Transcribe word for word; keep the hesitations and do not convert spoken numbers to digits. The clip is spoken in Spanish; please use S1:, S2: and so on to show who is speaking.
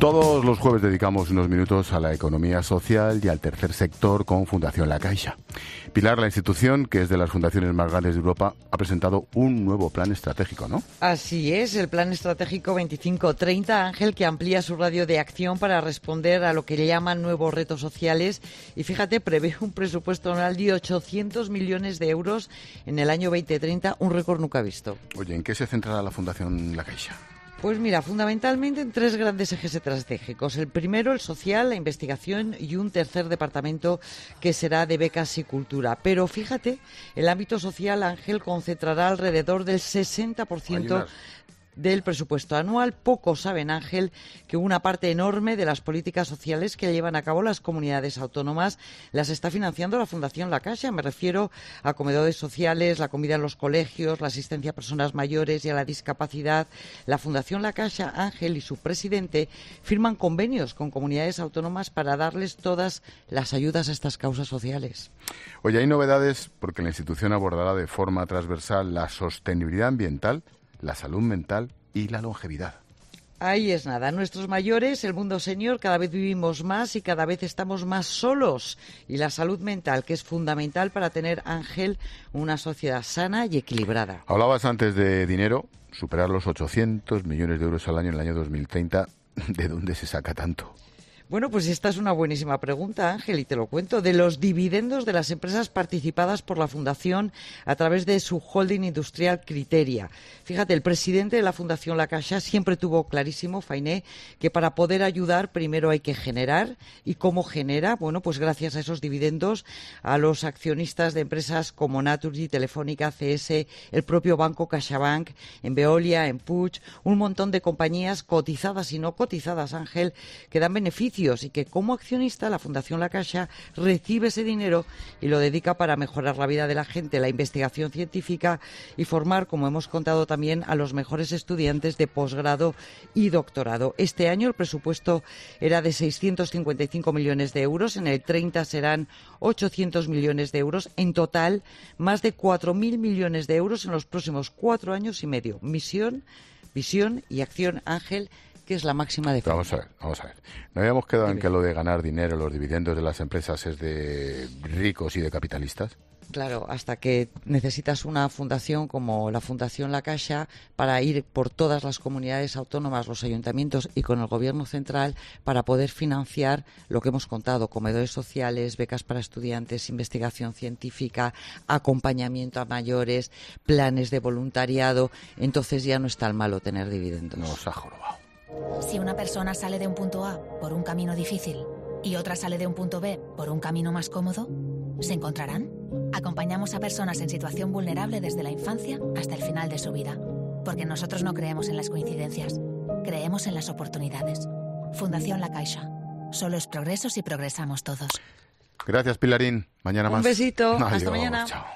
S1: Todos los jueves dedicamos unos minutos a la economía social y al tercer sector con Fundación La Caixa. Pilar, la institución, que es de las fundaciones más grandes de Europa, ha presentado un nuevo plan estratégico, ¿no?
S2: Así es, el Plan Estratégico veinticinco treinta, Ángel, que amplía su radio de acción para responder a lo que le llaman nuevos retos sociales. Y fíjate, prevé un presupuesto anual de ochocientos millones de euros en el año veinte treinta, un récord nunca visto.
S1: Oye, ¿en qué se centrará la Fundación La Caixa?
S2: Pues mira, fundamentalmente en tres grandes ejes estratégicos. El primero, el social, la investigación y un tercer departamento que será de becas y cultura. Pero fíjate, el ámbito social, Ángel, concentrará alrededor del sesenta por ciento del presupuesto anual. Pocos saben, Ángel, que una parte enorme de las políticas sociales que llevan a cabo las comunidades autónomas las está financiando la Fundación La Caixa. Me refiero a comedores sociales, la comida en los colegios, la asistencia a personas mayores y a la discapacidad. La Fundación La Caixa, Ángel, y su presidente firman convenios con comunidades autónomas para darles todas las ayudas a estas causas sociales.
S1: Oye, hay novedades porque la institución abordará de forma transversal la sostenibilidad ambiental, la salud mental y la longevidad.
S2: Ahí es nada. Nuestros mayores, el mundo senior, cada vez vivimos más y cada vez estamos más solos. Y la salud mental, que es fundamental para tener, Ángel, una sociedad sana y equilibrada.
S1: Hablabas antes de dinero, superar los ochocientos millones de euros al año en el año dos mil treinta. ¿De dónde se saca tanto?
S2: Bueno, pues esta es una buenísima pregunta, Ángel, y te lo cuento. De los dividendos de las empresas participadas por la Fundación a través de su holding industrial Criteria. Fíjate, el presidente de la Fundación La Caixa siempre tuvo clarísimo, Fainé, que para poder ayudar primero hay que generar. ¿Y cómo genera? Bueno, pues gracias a esos dividendos a los accionistas de empresas como Naturgy, Telefónica, C S, el propio banco CaixaBank, en Veolia, en Puig, un montón de compañías cotizadas y no cotizadas, Ángel, que dan beneficios y que como accionista la Fundación La Caixa recibe ese dinero y lo dedica para mejorar la vida de la gente, la investigación científica y formar, como hemos contado también, a los mejores estudiantes de posgrado y doctorado. Este año el presupuesto era de seiscientos cincuenta y cinco millones de euros, en el treinta serán ochocientos millones de euros, en total más de cuatro mil millones de euros en los próximos cuatro años y medio. Misión, visión y acción, Ángel, que es la máxima de Fainé.
S1: Vamos a ver, vamos a ver. No habíamos quedado en que lo de ganar dinero, los dividendos de las empresas es de ricos y de capitalistas.
S2: Claro, hasta que necesitas una fundación como la Fundación La Caixa para ir por todas las comunidades autónomas, los ayuntamientos y con el gobierno central para poder financiar lo que hemos contado: comedores sociales, becas para estudiantes, investigación científica, acompañamiento a mayores, planes de voluntariado. Entonces ya no es tan malo tener dividendos.
S1: Nos ha jorobado.
S3: Si una persona sale de un punto A por un camino difícil y otra sale de un punto B por un camino más cómodo, ¿se encontrarán? Acompañamos a personas en situación vulnerable desde la infancia hasta el final de su vida, porque nosotros no creemos en las coincidencias, creemos en las oportunidades. Fundación La Caixa. Solo es progreso si progresamos todos.
S1: Gracias, Pilarín. Mañana más.
S2: Un besito.
S1: Adiós,
S2: hasta mañana.
S1: Chao.